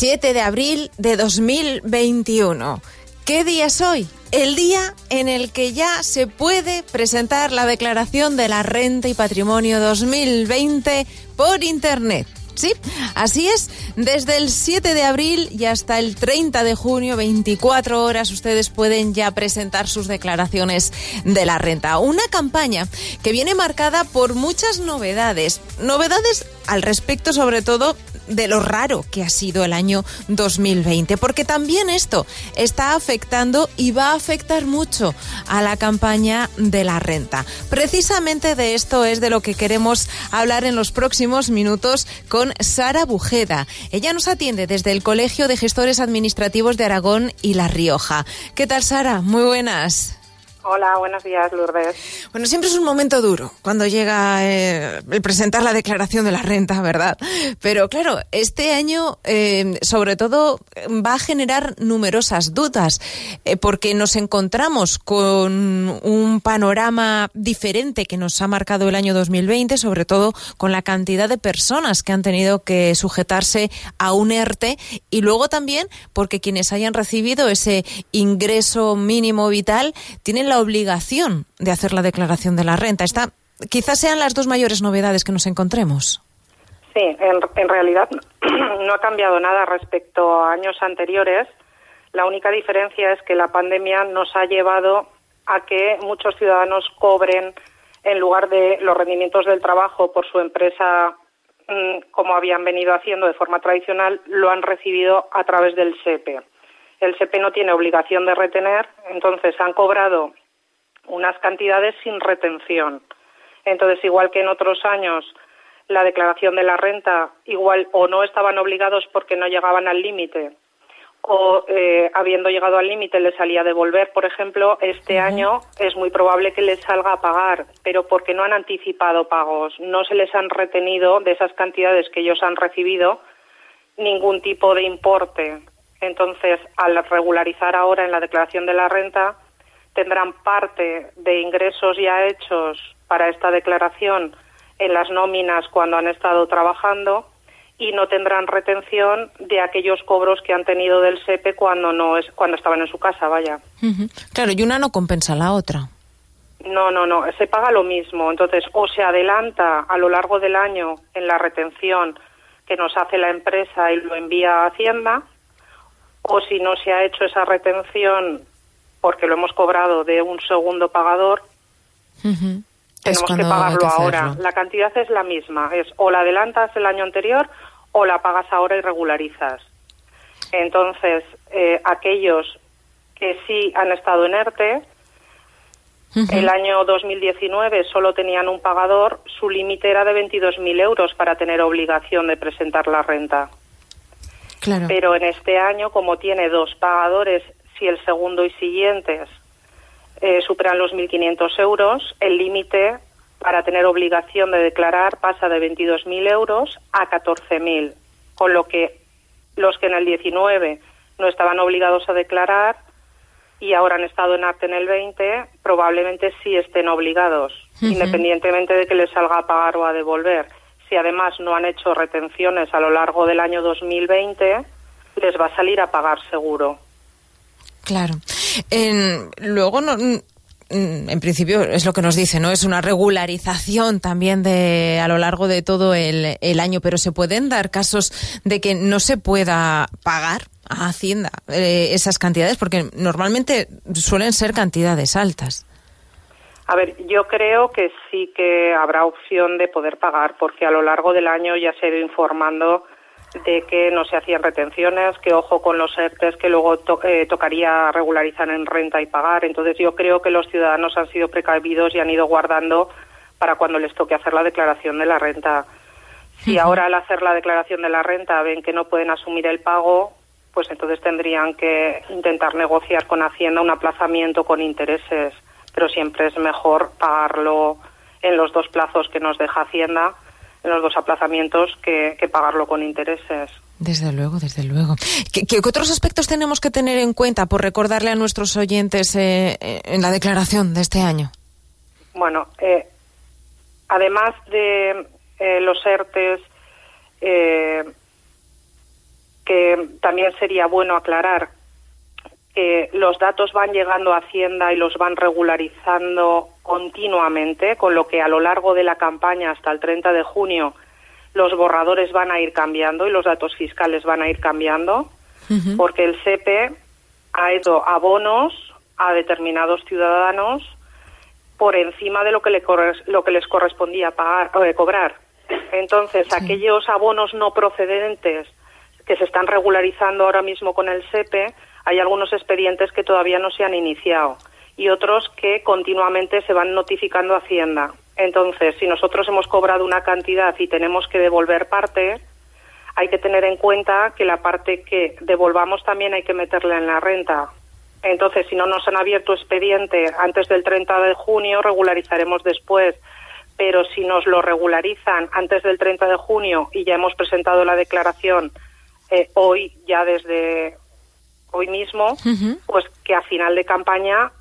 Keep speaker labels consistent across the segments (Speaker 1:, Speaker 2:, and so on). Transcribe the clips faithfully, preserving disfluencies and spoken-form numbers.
Speaker 1: siete de abril de dos mil veintiuno. ¿Qué día es hoy? El día en el que ya se puede presentar la declaración de la renta y patrimonio dos mil veinte por Internet. Sí, así es. Desde el siete de abril y hasta el treinta de junio, veinticuatro horas, ustedes pueden ya presentar sus declaraciones de la renta. Una campaña que viene marcada por muchas novedades. Novedades al respecto, sobre todo, de lo raro que ha sido el año dos mil veinte, porque también esto está afectando y va a afectar mucho a la campaña de la renta. Precisamente de esto es de lo que queremos hablar en los próximos minutos con Sara Bujeda. Ella nos atiende desde el Colegio de Gestores Administrativos de Aragón y La Rioja. ¿Qué tal, Sara? Muy buenas.
Speaker 2: Hola, buenos días, Lourdes.
Speaker 1: Bueno, siempre es un momento duro cuando llega eh, el presentar la declaración de la renta, ¿verdad? Pero claro, este año eh, sobre todo va a generar numerosas dudas eh, porque nos encontramos con un panorama diferente que nos ha marcado el año dos mil veinte, sobre todo con la cantidad de personas que han tenido que sujetarse a un ERTE, y luego también porque quienes hayan recibido ese ingreso mínimo vital tienen la obligación de hacer la declaración de la renta. Esta, quizás sean las dos mayores novedades que nos encontremos.
Speaker 2: Sí, en, en realidad no ha cambiado nada respecto a años anteriores. La única diferencia es que la pandemia nos ha llevado a que muchos ciudadanos cobren, en lugar de los rendimientos del trabajo por su empresa, como habían venido haciendo de forma tradicional, lo han recibido a través del S E P E. El S E P E no tiene obligación de retener, entonces han cobrado unas cantidades sin retención. Entonces, igual que en otros años, la declaración de la renta, igual o no estaban obligados porque no llegaban al límite, o eh, habiendo llegado al límite les salía a devolver, por ejemplo, este uh-huh. año es muy probable que les salga a pagar, pero porque no han anticipado pagos, no se les han retenido de esas cantidades que ellos han recibido ningún tipo de importe. Entonces, al regularizar ahora en la declaración de la renta, tendrán parte de ingresos ya hechos para esta declaración en las nóminas cuando han estado trabajando y no tendrán retención de aquellos cobros que han tenido del S E P E cuando no es cuando estaban en su casa, vaya.
Speaker 1: Uh-huh. Claro, y una no compensa la otra.
Speaker 2: No, no, no, se paga lo mismo. Entonces, o se adelanta a lo largo del año en la retención que nos hace la empresa y lo envía a Hacienda, o si no se ha hecho esa retención porque lo hemos cobrado de un segundo pagador, uh-huh. tenemos que pagarlo que ahora. La cantidad es la misma, es o la adelantas el año anterior o la pagas ahora y regularizas. Entonces, eh, aquellos que sí han estado en ERTE, uh-huh. el año dos mil diecinueve solo tenían un pagador, su límite era de veintidós mil euros para tener obligación de presentar la renta.
Speaker 1: Claro.
Speaker 2: Pero en este año, como tiene dos pagadores, si el segundo y siguientes eh, superan los mil quinientos euros, el límite para tener obligación de declarar pasa de veintidós mil euros a catorce mil, con lo que los que en el diecinueve no estaban obligados a declarar y ahora han estado en ERTE en el veinte, probablemente sí estén obligados, uh-huh. independientemente de que les salga a pagar o a devolver. Si además no han hecho retenciones a lo largo del año dos mil veinte, les va a salir a pagar seguro.
Speaker 1: Claro. En, luego, no, en principio, es lo que nos dice, ¿no? Es una regularización también de a lo largo de todo el, el año, pero ¿se pueden dar casos de que no se pueda pagar a Hacienda eh, esas cantidades? Porque normalmente suelen ser cantidades altas.
Speaker 2: A ver, yo creo que sí que habrá opción de poder pagar, porque a lo largo del año ya se ha ido informando de que no se hacían retenciones, que ojo con los ERTES que luego to- eh, tocaría regularizar en renta y pagar. Entonces yo creo que los ciudadanos han sido precavidos y han ido guardando para cuando les toque hacer la declaración de la renta. Si uh-huh. ahora al hacer la declaración de la renta ven que no pueden asumir el pago, pues entonces tendrían que intentar negociar con Hacienda un aplazamiento con intereses, pero siempre es mejor pagarlo en los dos plazos que nos deja Hacienda, en los dos aplazamientos, que, que pagarlo con intereses.
Speaker 1: Desde luego, desde luego. ¿Qué, qué otros aspectos tenemos que tener en cuenta por recordarle a nuestros oyentes eh, en la declaración de este año?
Speaker 2: Bueno, eh, además de eh, los ERTES, eh, que también sería bueno aclarar que los datos van llegando a Hacienda y los van regularizando continuamente, con lo que a lo largo de la campaña hasta el treinta de junio los borradores van a ir cambiando y los datos fiscales van a ir cambiando, uh-huh. porque el S E P E ha hecho abonos a determinados ciudadanos por encima de lo que, le corres, lo que les correspondía pagar o eh, cobrar. Entonces, sí. aquellos abonos no procedentes que se están regularizando ahora mismo con el S E P E, hay algunos expedientes que todavía no se han iniciado y otros que continuamente se van notificando a Hacienda. Entonces, si nosotros hemos cobrado una cantidad y tenemos que devolver parte, hay que tener en cuenta que la parte que devolvamos también hay que meterla en la renta. Entonces, si no nos han abierto expediente antes del treinta de junio, regularizaremos después. Pero si nos lo regularizan antes del treinta de junio y ya hemos presentado la declaración eh, hoy, ya desde hoy mismo, uh-huh. pues que a final de campaña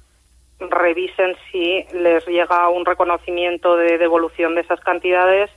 Speaker 2: revisen si les llega un reconocimiento de devolución de esas cantidades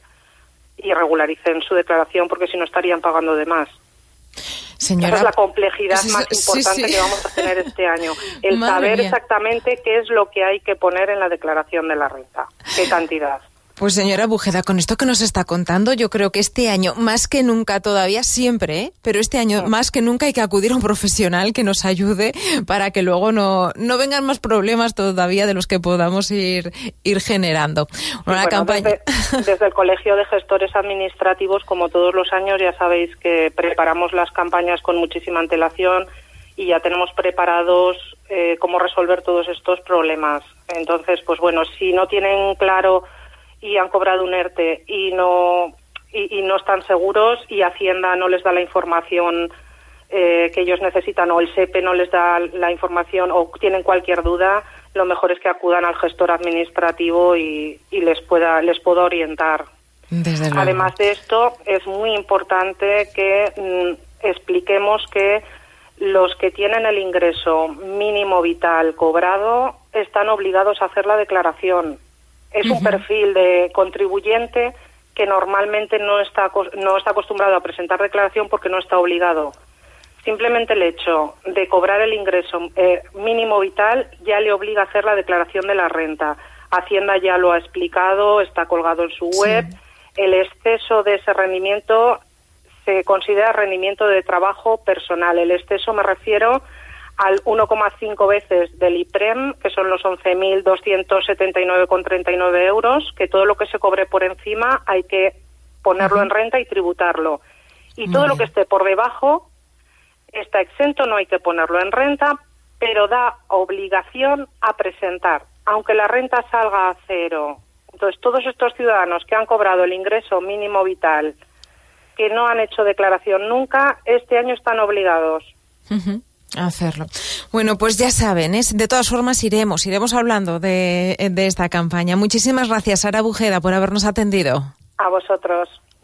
Speaker 2: y regularicen su declaración, porque si no estarían pagando de más.
Speaker 1: Señora,
Speaker 2: esa es la complejidad
Speaker 1: es,
Speaker 2: más importante
Speaker 1: sí, sí.
Speaker 2: que vamos a tener este año. El
Speaker 1: Madre
Speaker 2: saber
Speaker 1: mía.
Speaker 2: exactamente qué es lo que hay que poner en la declaración de la renta, qué cantidad.
Speaker 1: Pues señora Bújeda, con esto que nos está contando, yo creo que este año, más que nunca todavía, siempre, ¿eh? pero este año sí. más que nunca hay que acudir a un profesional que nos ayude para que luego no, no vengan más problemas todavía de los que podamos ir, ir generando. Una
Speaker 2: bueno,
Speaker 1: campaña...
Speaker 2: desde, desde el Colegio de Gestores Administrativos, como todos los años, ya sabéis que preparamos las campañas con muchísima antelación y ya tenemos preparados eh, cómo resolver todos estos problemas. Entonces, pues bueno, si no tienen claro y han cobrado un ERTE y no y, y no están seguros y Hacienda no les da la información eh, que ellos necesitan, o el S E P E no les da la información, o tienen cualquier duda, lo mejor es que acudan al gestor administrativo y, y les pueda les pueda orientar.
Speaker 1: Desde luego.
Speaker 2: Además de esto, es muy importante que mm, expliquemos que los que tienen el ingreso mínimo vital cobrado están obligados a hacer la declaración. Es un uh-huh. perfil de contribuyente que normalmente no está no está acostumbrado a presentar declaración porque no está obligado. Simplemente el hecho de cobrar el ingreso eh, mínimo vital ya le obliga a hacer la declaración de la renta. Hacienda ya lo ha explicado, está colgado en su web. Sí. El exceso de ese rendimiento se considera rendimiento de trabajo personal. El exceso me refiero al uno coma cinco veces del IPREM, que son los once mil doscientos setenta y nueve con treinta y nueve euros, que todo lo que se cobre por encima hay que ponerlo uh-huh. en renta y tributarlo. Y Muy todo bien. Lo que esté por debajo está exento, no hay que ponerlo en renta, pero da obligación a presentar, aunque la renta salga a cero. Entonces, todos estos ciudadanos que han cobrado el ingreso mínimo vital, que no han hecho declaración nunca, este año están obligados.
Speaker 1: Uh-huh. A hacerlo. Bueno, pues ya saben, ¿eh? De todas formas iremos, iremos hablando de, de esta campaña. Muchísimas gracias, Sara Bújeda, por habernos atendido.
Speaker 2: A vosotros.